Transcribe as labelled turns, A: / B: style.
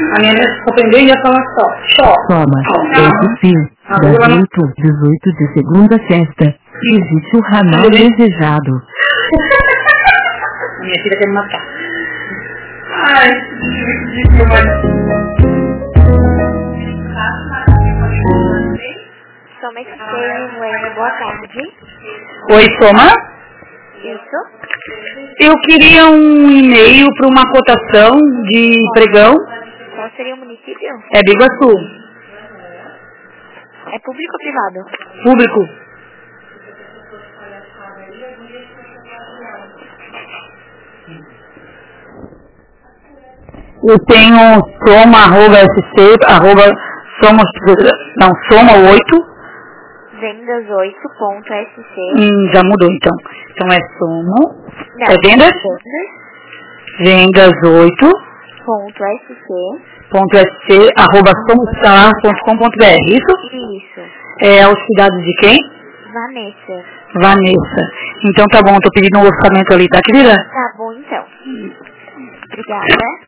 A: A minha só aprendeu e ia falar só.
B: Soma. SC. Das 8h18 de segunda a sexta. Visite o ramal desejado.
A: A minha filha quer me matar. Ai, que
C: Soma SC, boa tarde.
A: Oi, Soma?
C: Isso.
A: Eu queria um e-mail para uma cotação de pregão.
C: Qual seria o município?
A: É Biguaçu.
C: É público ou privado?
A: Público. Eu tenho soma 8.
C: Vendas8.sc.
A: Já mudou então. Então é soma.
C: Não,
A: É vendas? Vendas 8.sc, @somoscalar.com.br. Isso?
C: Isso.
A: É aos cuidados de quem?
C: Vanessa.
A: Vanessa. Então tá bom, tô pedindo um orçamento ali, tá, querida?
C: Tá bom, então. Obrigada.